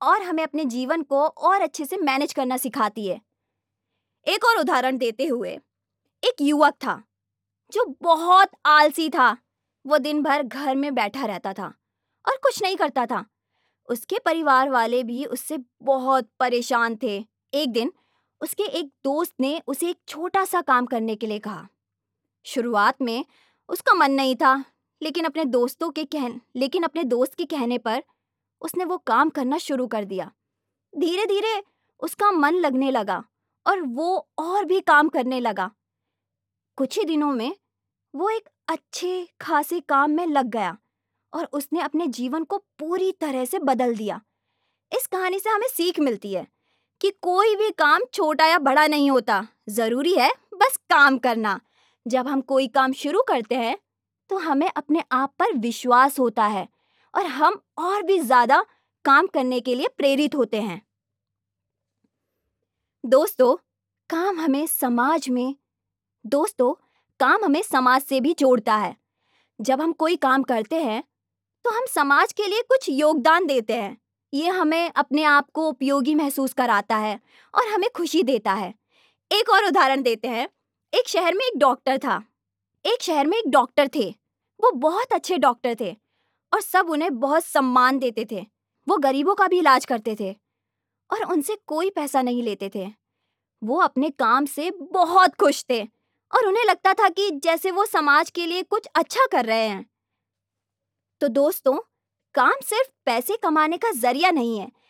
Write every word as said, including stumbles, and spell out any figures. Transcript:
और हमें अपने जीवन को और अच्छे से मैनेज करना सिखाती है। एक और उदाहरण देते हुए, एक युवक था जो बहुत आलसी था। वो दिन भर घर में बैठा रहता था और कुछ नहीं करता था। उसके परिवार वाले भी उससे बहुत परेशान थे। एक दिन उसके एक दोस्त ने उसे एक छोटा सा काम करने के लिए कहा। शुरुआत में उसका मन नहीं था, लेकिन अपने दोस्तों के कह लेकिन अपने दोस्त के कहने पर उसने वो काम करना शुरू कर दिया। धीरे धीरे उसका मन लगने लगा और वो और भी काम करने लगा। कुछ ही दिनों में वो एक अच्छे खासे काम में लग गया और उसने अपने जीवन को पूरी तरह से बदल दिया। इस कहानी से हमें सीख मिलती है कि कोई भी काम छोटा या बड़ा नहीं होता, जरूरी है बस काम करना। जब हम कोई काम शुरू करते हैं तो हमें अपने आप पर विश्वास होता है और हम और भी ज्यादा काम करने के लिए प्रेरित होते हैं। दोस्तों, काम हमें समाज में दोस्तों काम हमें समाज से भी जोड़ता है। जब हम कोई काम करते हैं तो हम समाज के लिए कुछ योगदान देते हैं। ये हमें अपने आप को उपयोगी महसूस कराता है और हमें खुशी देता है। एक और उदाहरण देते हैं। एक शहर में एक डॉक्टर था। एक शहर में एक डॉक्टर थे। वो बहुत अच्छे डॉक्टर थे और सब उन्हें बहुत सम्मान देते थे। वो गरीबों का भी इलाज करते थे और उनसे कोई पैसा नहीं लेते थे। वो अपने काम से बहुत खुश थे और उन्हें लगता था कि जैसे वो समाज के लिए कुछ अच्छा कर रहे हैं। तो दोस्तों, काम सिर्फ पैसे कमाने का जरिया नहीं है,